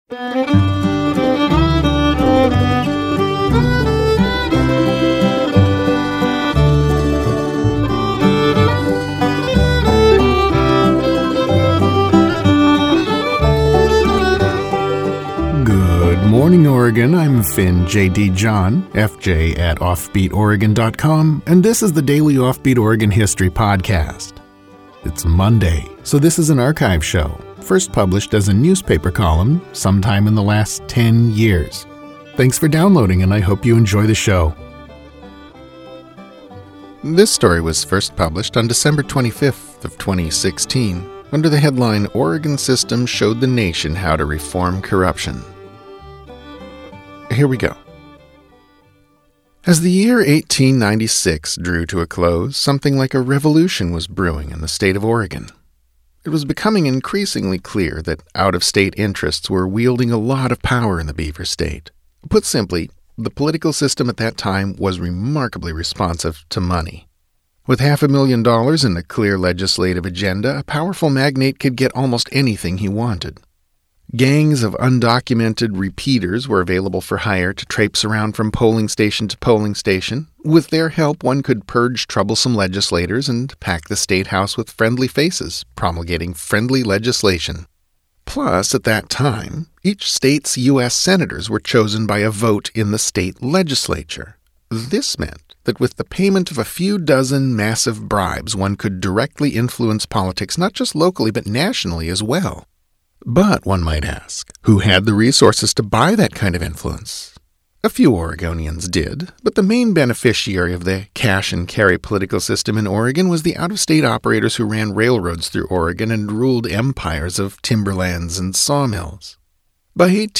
Good morning, Oregon. I'm Finn J.D. John, FJ at OffbeatOregon.com, and this is the Daily Offbeat Oregon History Podcast. It's Monday, so this is an archive show, first published as a newspaper column sometime in the last 10 years. Thanks for downloading, and I hope you enjoy the show. This story was first published on December 25th of 2016, under the headline, Oregon System Showed the Nation How to Reform Corruption. Here we go. As the year 1896 drew to a close, something like a revolution was brewing in the state of Oregon. It was becoming increasingly clear that out-of-state interests were wielding a lot of power in the Beaver State. Put simply, the political system at that time was remarkably responsive to money. With $500,000 and a clear legislative agenda, a powerful magnate could get almost anything he wanted. Gangs of undocumented repeaters were available for hire to traipse around from polling station to polling station. With their help, one could purge troublesome legislators and pack the state house with friendly faces, promulgating friendly legislation. Plus, at that time, each state's U.S. senators were chosen by a vote in the state legislature. This meant that with the payment of a few dozen massive bribes, one could directly influence politics not just locally but nationally as well. But, one might ask, who had the resources to buy that kind of influence? A few Oregonians did, but the main beneficiary of the cash-and-carry political system in Oregon was the out-of-state operators who ran railroads through Oregon and ruled empires of timberlands and sawmills. By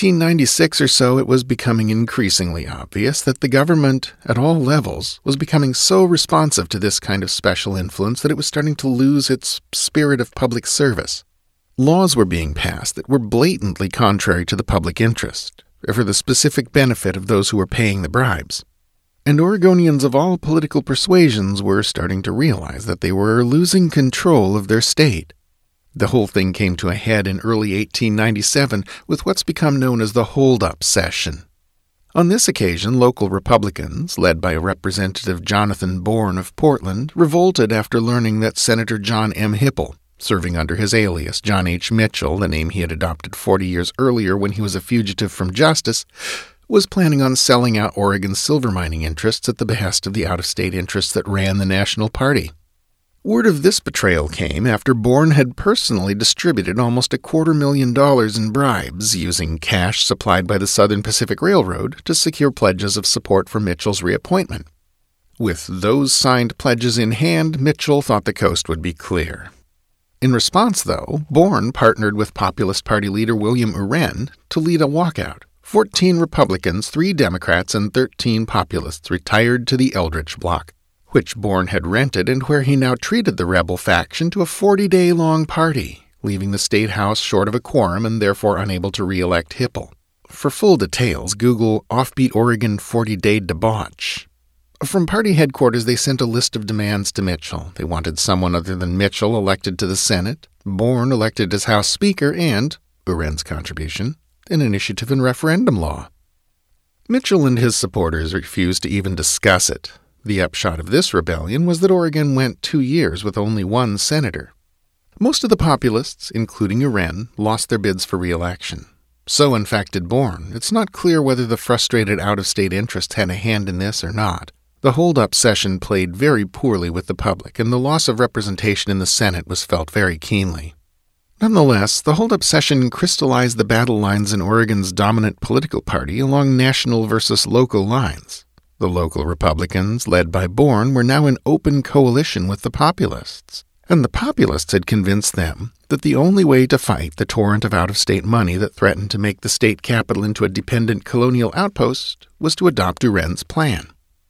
1896 or so, it was becoming increasingly obvious that the government, at all levels, was becoming so responsive to this kind of special influence that it was starting to lose its spirit of public service. Laws were being passed that were blatantly contrary to the public interest, for the specific benefit of those who were paying the bribes. And Oregonians of all political persuasions were starting to realize that they were losing control of their state. The whole thing came to a head in early 1897 with what's become known as the hold-up session. On this occasion, local Republicans, led by Representative Jonathan Bourne of Portland, revolted after learning that Senator John M. Hipple, serving under his alias, John H. Mitchell, the name he had adopted 40 years earlier when he was a fugitive from justice, was planning on selling out Oregon's silver mining interests at the behest of the out-of-state interests that ran the National Party. Word of this betrayal came after Bourne had personally distributed almost $250,000 in bribes using cash supplied by the Southern Pacific Railroad to secure pledges of support for Mitchell's reappointment. With those signed pledges in hand, Mitchell thought the coast would be clear. In response, though, Bourne partnered with Populist Party leader William Uren to lead a walkout. 14 Republicans, 3 Democrats, and 13 Populists retired to the Eldridge Block, which Bourne had rented and where he now treated the rebel faction to a 40-day-long party, leaving the State House short of a quorum and therefore unable to re-elect Hipple. For full details, Google Offbeat Oregon 40-Day Debauch. From party headquarters, they sent a list of demands to Mitchell. They wanted someone other than Mitchell elected to the Senate, Bourne elected as House Speaker, and, Uren's contribution, an initiative in referendum law. Mitchell and his supporters refused to even discuss it. The upshot of this rebellion was that Oregon went 2 years with only one senator. Most of the populists, including Uren, lost their bids for re-election. So, in fact, did Bourne. It's not clear whether the frustrated out-of-state interests had a hand in this or not. The hold-up session played very poorly with the public, and the loss of representation in the Senate was felt very keenly. Nonetheless, the hold-up session crystallized the battle lines in Oregon's dominant political party along national versus local lines. The local Republicans, led by Bourne, were now in open coalition with the Populists, and the Populists had convinced them that the only way to fight the torrent of out-of-state money that threatened to make the state capital into a dependent colonial outpost was to adopt Uren's plan.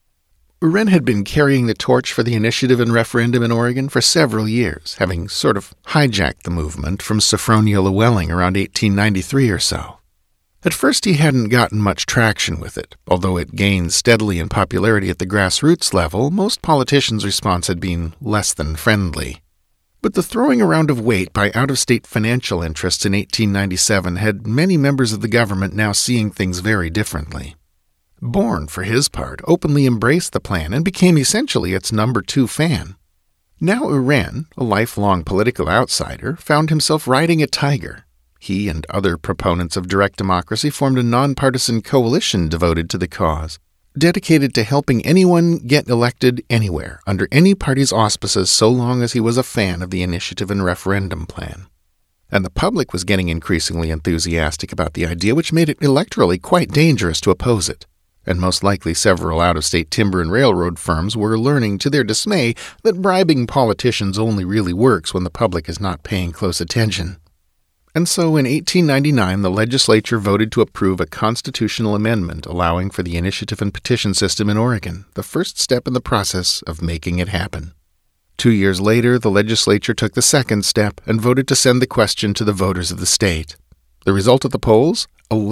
Uren had been carrying the torch for the initiative and referendum in Oregon for several years, having sort of hijacked the movement from Sophronia Llewellyn around 1893 or so. At first he hadn't gotten much traction with it. Although it gained steadily in popularity at the grassroots level, most politicians' response had been less than friendly. But the throwing around of weight by out-of-state financial interests in 1897 had many members of the government now seeing things very differently. Bourne, for his part, openly embraced the plan and became essentially its number 2 fan. Now Uren, a lifelong political outsider, found himself riding a tiger. He and other proponents of direct democracy formed a nonpartisan coalition devoted to the cause, dedicated to helping anyone get elected anywhere, under any party's auspices, so long as he was a fan of the initiative and referendum plan. And the public was getting increasingly enthusiastic about the idea, which made it electorally quite dangerous to oppose it. And most likely several out-of-state timber and railroad firms were learning, to their dismay, that bribing politicians only really works when the public is not paying close attention. And so in 1899, the legislature voted to approve a constitutional amendment allowing for the initiative and petition system in Oregon, the first step in the process of making it happen. 2 years later, the legislature took the second step and voted to send the question to the voters of the state. The result of the polls?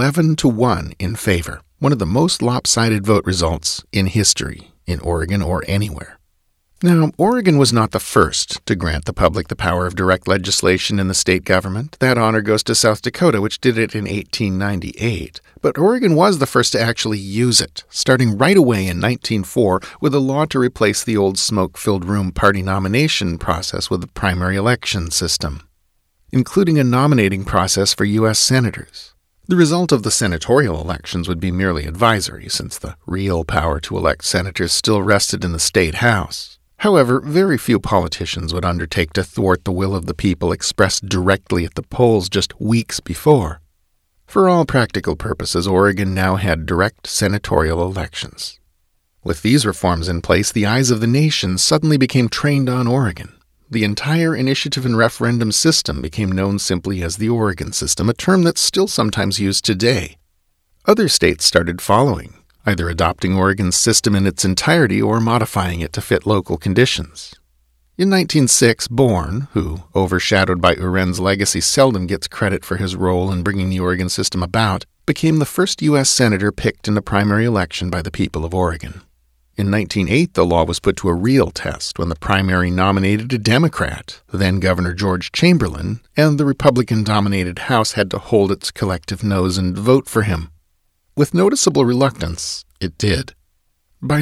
11-1 in favor, one of the most lopsided vote results in history, in Oregon or anywhere. Now, Oregon was not the first to grant the public the power of direct legislation in the state government. That honor goes to South Dakota, which did it in 1898. But Oregon was the first to actually use it, starting right away in 1904 with a law to replace the old smoke-filled room party nomination process with a primary election system, including a nominating process for U.S. senators. The result of the senatorial elections would be merely advisory, since the real power to elect senators still rested in the state house. However, very few politicians would undertake to thwart the will of the people expressed directly at the polls just weeks before. For all practical purposes, Oregon now had direct senatorial elections. With these reforms in place, the eyes of the nation suddenly became trained on Oregon. The entire initiative and referendum system became known simply as the Oregon system, a term that's still sometimes used today. Other states started following, either adopting Oregon's system in its entirety or modifying it to fit local conditions. In 1906, Bourne, who, overshadowed by Uren's legacy, seldom gets credit for his role in bringing the Oregon system about, became the first U.S. senator picked in a primary election by the people of Oregon. In 1908, the law was put to a real test when the primary nominated a Democrat, then Governor George Chamberlain, and the Republican-dominated House had to hold its collective nose and vote for him. With noticeable reluctance, it did. By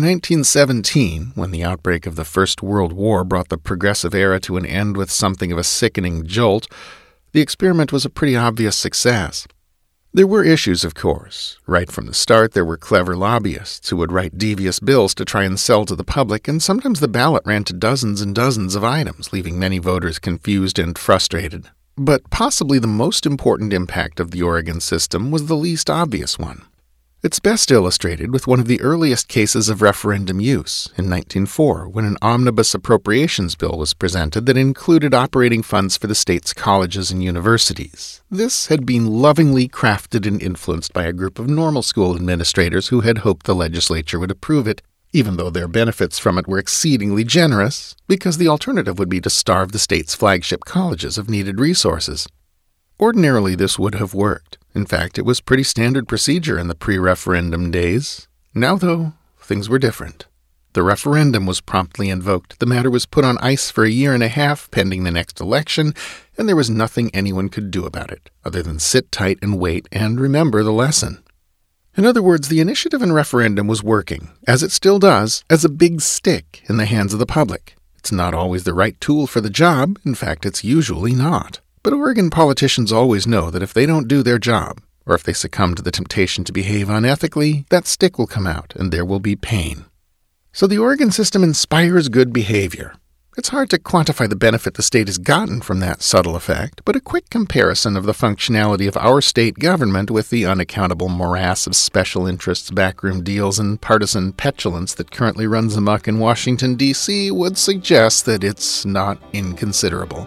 1917, when the outbreak of the First World War brought the progressive era to an end with something of a sickening jolt, the experiment was a pretty obvious success. There were issues, of course. Right from the start, there were clever lobbyists who would write devious bills to try and sell to the public, and sometimes the ballot ran to dozens and dozens of items, leaving many voters confused and frustrated. But possibly the most important impact of the Oregon system was the least obvious one. It's best illustrated with one of the earliest cases of referendum use, in 1904, when an omnibus appropriations bill was presented that included operating funds for the state's colleges and universities. This had been lovingly crafted and influenced by a group of normal school administrators who had hoped the legislature would approve it, even though their benefits from it were exceedingly generous, because the alternative would be to starve the state's flagship colleges of needed resources. Ordinarily, this would have worked. In fact, it was pretty standard procedure in the pre-referendum days. Now, though, things were different. The referendum was promptly invoked, the matter was put on ice for a year and a half pending the next election, and there was nothing anyone could do about it, other than sit tight and wait and remember the lesson. In other words, the initiative and referendum was working, as it still does, as a big stick in the hands of the public. It's not always the right tool for the job. In fact, it's usually not. But Oregon politicians always know that if they don't do their job, or if they succumb to the temptation to behave unethically, that stick will come out and there will be pain. So the Oregon system inspires good behavior. It's hard to quantify the benefit the state has gotten from that subtle effect, but a quick comparison of the functionality of our state government with the unaccountable morass of special interests, backroom deals, and partisan petulance that currently runs amok in Washington, D.C. would suggest that it's not inconsiderable.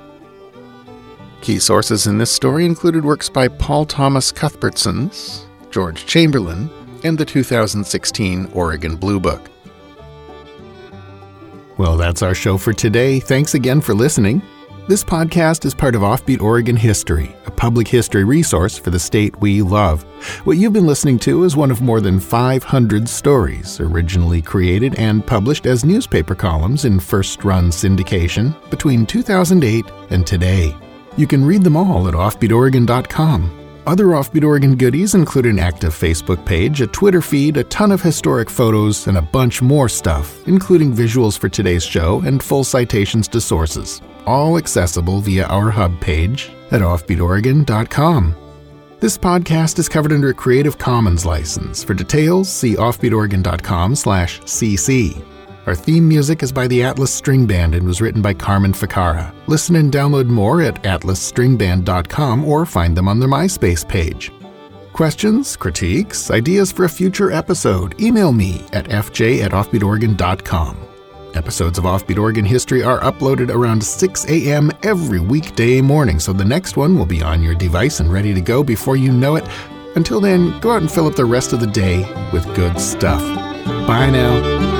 Key sources in this story included works by Paul Thomas Cuthbertsons, George Chamberlain, and the 2016 Oregon Blue Book. Well, that's our show for today. Thanks again for listening. This podcast is part of Offbeat Oregon History, a public history resource for the state we love. What you've been listening to is one of more than 500 stories originally created and published as newspaper columns in first-run syndication between 2008 and today. You can read them all at offbeatoregon.com. Other Offbeat Oregon goodies include an active Facebook page, a Twitter feed, a ton of historic photos, and a bunch more stuff, including visuals for today's show and full citations to sources, all accessible via our hub page at offbeatoregon.com. This podcast is covered under a Creative Commons license. For details, see offbeatoregon.com/cc. Our theme music is by the Atlas String Band and was written by Carmen Ficara. Listen and download more at atlasstringband.com or find them on their MySpace page. Questions, critiques, ideas for a future episode? Email me at fj@offbeatoregon.com. Episodes of Offbeat Oregon History are uploaded around 6 a.m. every weekday morning, so the next one will be on your device and ready to go before you know it. Until then, go out and fill up the rest of the day with good stuff. Bye now.